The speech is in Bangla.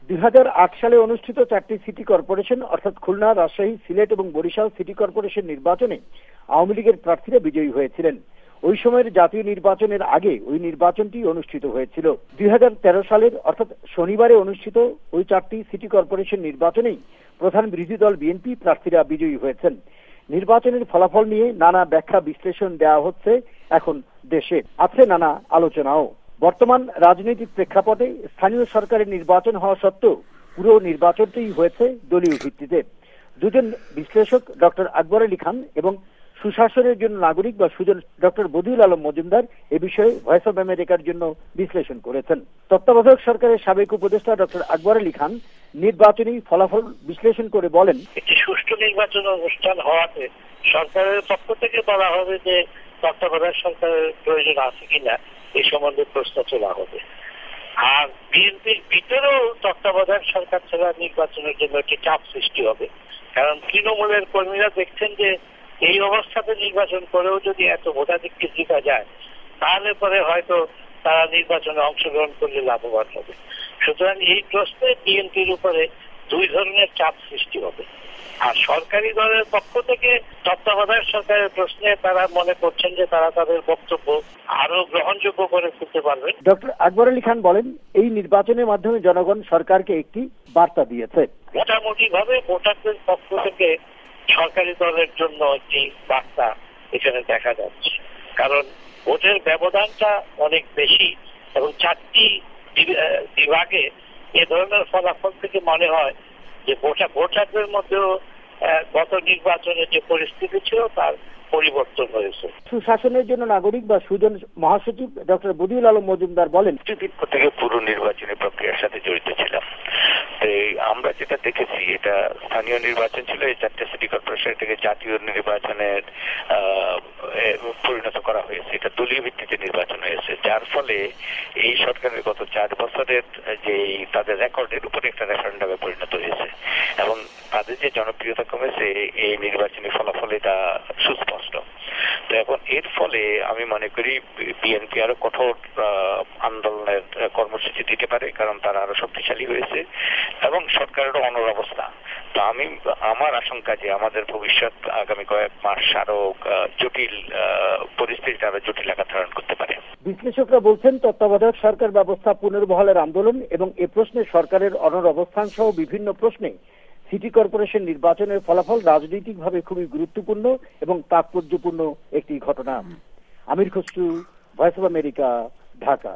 2008 সালে অনুষ্ঠিত 4টি সিটি কর্পোরেশন অর্থাৎ খুলনা, রাজশাহী, সিলেট এবং বরিশাল সিটি কর্পোরেশন নির্বাচনে আওয়ামী লীগের প্রার্থীরা বিজয়ী হয়েছিলেন। ওই সময়ের জাতীয় নির্বাচনের আগে ওই নির্বাচনটি অনুষ্ঠিত হয়েছিল। 2013 সালের অর্থাৎ শনিবারে অনুষ্ঠিত ওই 4টি সিটি কর্পোরেশন নির্বাচনেই প্রধান বিরোধী দল বিএনপি প্রার্থীরা বিজয়ী হয়েছেন। নির্বাচনের ফলাফল নিয়ে নানা ব্যাখ্যা বিশ্লেষণ দেওয়া হচ্ছে এখন দেশে, আছে নানা আলোচনাও। বর্তমান রাজনৈতিক প্রেক্ষাপটে স্থানীয় সরকারের নির্বাচন হওয়া সত্ত্বেও পুরো নির্বাচনটি হয়েছে দলীয় ভিত্তিতে। দুজন বিশ্লেষক ডক্টর আকবর আলী খান এবং সুশাসনের জন্য নাগরিক বা সুজন ডক্টর বদিউল আলম মজুমদার এ বিষয়ে ভয়েস অব আমেরিকার জন্য বিশ্লেষণ করেছেন। তত্ত্বাবধায়ক সরকারের সাবেক উপদেষ্টা ডক্টর আকবর আলী খান নির্বাচনী ফলাফল বিশ্লেষণ করে বলেন, একটি সুষ্ঠু নির্বাচন অনুষ্ঠান হওয়াতে সরকারের পক্ষ থেকে বলা হবে যে তত্ত্বাবধায়ক সরকারের প্রয়োজন আছে কিনা এই সম্বন্ধে প্রশ্ন তোলা হবে। আর বিএনপির ভিতরেও তত্ত্বাবধায়ক সরকার ছাড়া নির্বাচনের জন্য একটি চাপ সৃষ্টি হবে। কারণ তৃণমূলের কর্মীরা দেখছেন যে এই অবস্থাতে নির্বাচন করেও যদি এত ভোটাধিক্য জিতা যায় তাহলে পরে হয়তো তারা নির্বাচনে অংশগ্রহণ করলে লাভবান হবে। সুতরাং এই প্রশ্নে বিএনপির উপরে দুই ধরনের চাপ সৃষ্টি হবে। আর সরকারি দলের পক্ষ থেকে তত্ত্বাবধায়ক সরকারের প্রশ্নে তারা মনে করছেন যে তারা তাদের বক্তব্য আরো গ্রহণযোগ্য করে তুলতে পারবে। ডক্টর আকবর আলী খান বলেন, এই নির্বাচনের মাধ্যমে জনগণ সরকারকে একটি বার্তা দিয়েছে। মোটামুটি ভাবে ভোটারদের পক্ষ থেকে সরকারি দলের জন্য একটি বার্তা এখানে দেখা যাচ্ছে। কারণ ভোটের ব্যবধানটা অনেক বেশি এবং 4টি বিভাগে এ ধরনের ফলাফল থেকে মনে হয় যে ভোটারদের মধ্যেও গত নির্বাচনের যে পরিস্থিতি ছিল তার পরিবর্তন হয়েছে। সুশাসনের জন্য নাগরিক বা সুজন মহাসচিব ডক্টর বদিউল আলম মজুমদার বলেন, থেকে পুরো নির্বাচনী প্রক্রিয়ার সাথে জড়িত ছিলাম। আমরা যেটা দেখেছি এটা স্থানীয় নির্বাচন ছিল, এই 4টে সিটি কর্পোরেশন থেকে জাতীয় নির্বাচনের পরিণত করা হয়েছে। এটা দলীয় ভিত্তিতে নির্বাচন হয়েছে, যার ফলে এই সরকারের গত 4 বছরের যে তাদের রেকর্ডের উপরে একটা রেফারেন্ডামে পরিণত হয়েছে এবং তাদের যে জনপ্রিয়তা কমেছে এই নির্বাচনী ফলাফল এটা সুস্পষ্ট। তো এখন এর ফলে আমি মনে করি বিএনপি আরো কঠোর আন্দোলনের কর্মসূচি দিতে পারে, কারণ তারা আরো শক্তিশালী হয়েছে এবং সরকারেরও অনড়। তো আমার আশঙ্কা যে আমাদের ভবিষ্যৎ আগামী কয়েক মাস আরো জটিল পরিস্থিতি আরো জটিল আকার ধারণ করতে পারে। বিশ্লেষকরা বলছেন, তত্ত্বাবধায়ক সরকার ব্যবস্থা পুনর্বহালের আন্দোলন এবং এ প্রশ্নে সরকারের অনড় অবস্থান সহ বিভিন্ন প্রশ্নে সিটি কর্পোরেশন নির্বাচনের ফলাফল রাজনৈতিকভাবে খুবই গুরুত্বপূর্ণ এবং তাৎপর্যপূর্ণ একটি ঘটনা। Amir Khasru, voice of America, Dhaka.